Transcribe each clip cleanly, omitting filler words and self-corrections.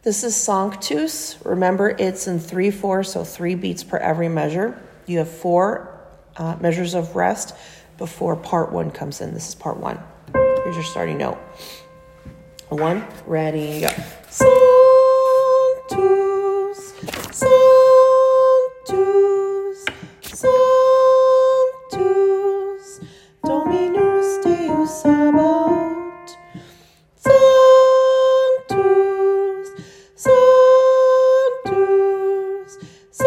This is Sanctus. Remember, it's in 3/4, so 3 beats per every measure. You have 4 measures of rest before part 1 comes in. This is part 1. Here's your starting note. 1, ready, go. Sanctus, Sanctus, Sanctus, Dominus Deus Sabaoth. Sanctus, Sanctus,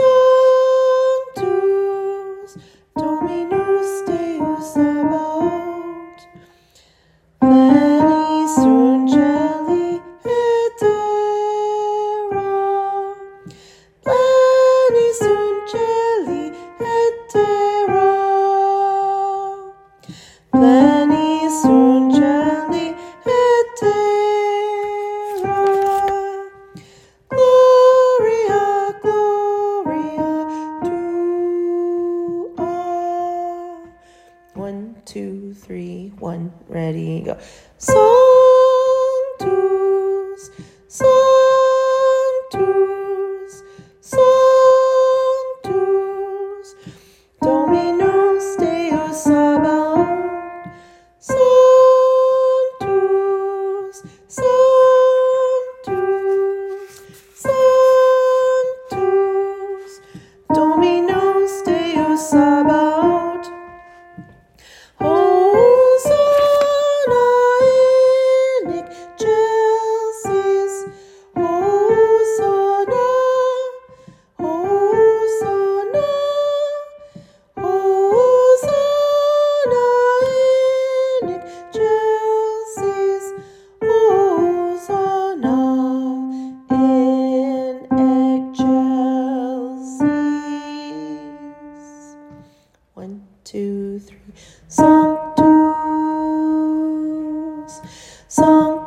Sanctus, Dominus Deus Sabaoth. Pleni sunt celi et terra, pleni sunt celi et terra, pleni sunt celi et terra. Gloria, gloria tua. 1, 2, 3, 1, ready, go. Sanctus, Sanctus, Sanctus, Dominus Deus Sabaoth. Sanctus, Sanctus, Sanctus, Dominus Deus Sabaoth. Hosanna in excelsis, Hosanna, Hosanna, Hosanna in excelsis, Hosanna in excelsis. 1, 2, 3. Sanctus, Sanctus.